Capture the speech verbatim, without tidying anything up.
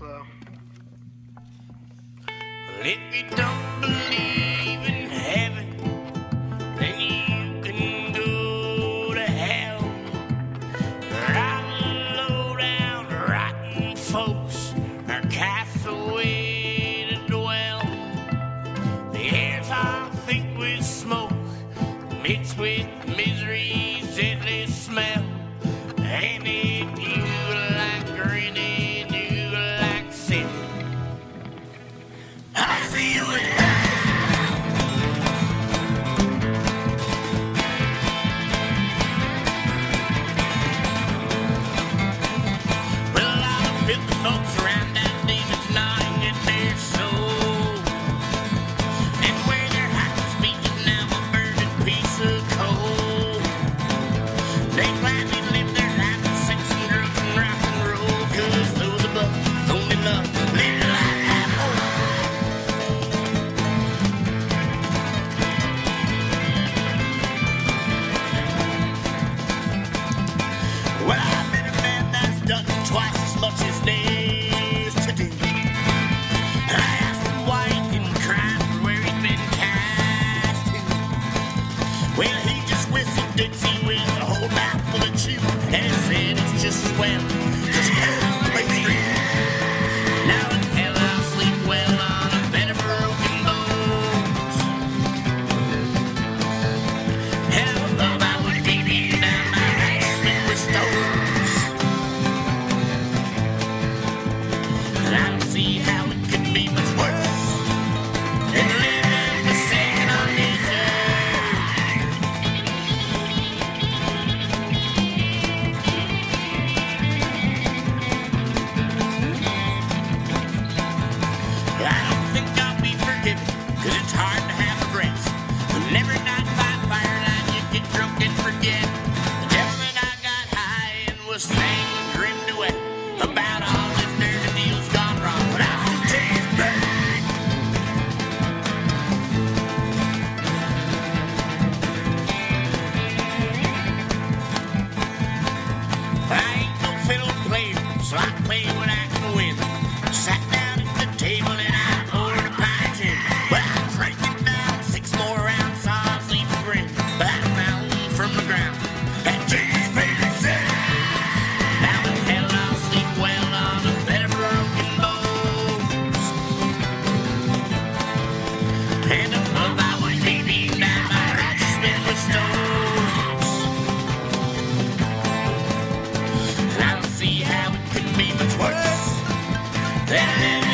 so. Well, if you don't believe in heaven, then you can go to hell. Rotten, low down, rotten folks are cast away to dwell. The air's all thick with smoke, mixed with misery's deadly smell. And if you like grinning, you like sin, I'll see you in hell. Well, a lot of filthy folks around that demon's gnawing at their soul, and where their hiding speech is now a burning piece of coal. They gladly live their life in sex and drugs and rock and roll, 'cause those above only love live life half whole. Well, I've been a man that's done twice as much as there's to do. I asked him why he didn't cry for where he'd been cast to. Well, he just whistled Dixie with a whole mouthful of chew, and he said it's just as well, 'cause hell plays free. Now in hell I'll sleep well on a bed of broken bones. Hell, love, I would be beaten down my right with stones. And I don't see how it could be much worse than living the second on this earth. I don't think I'll be forgiven, 'cause it's hard to have regrets. When every night by firelight you get drunk and forget the devil that I got high and was sang a grim duet about all his dirty deals gone wrong. But I can tell you back. I ain't no fiddle player, so I play when I can win. Sat down at the table and I poured a pint of gin. Well, I drank it down, six more rounds, saw a sleep and grin. But I found from the ground that Jesus made me sick. Now in hell I'll sleep well on a bed of broken bones. And above I would be beaten down my righteous men with stones. And I don't see how it could be much worse than living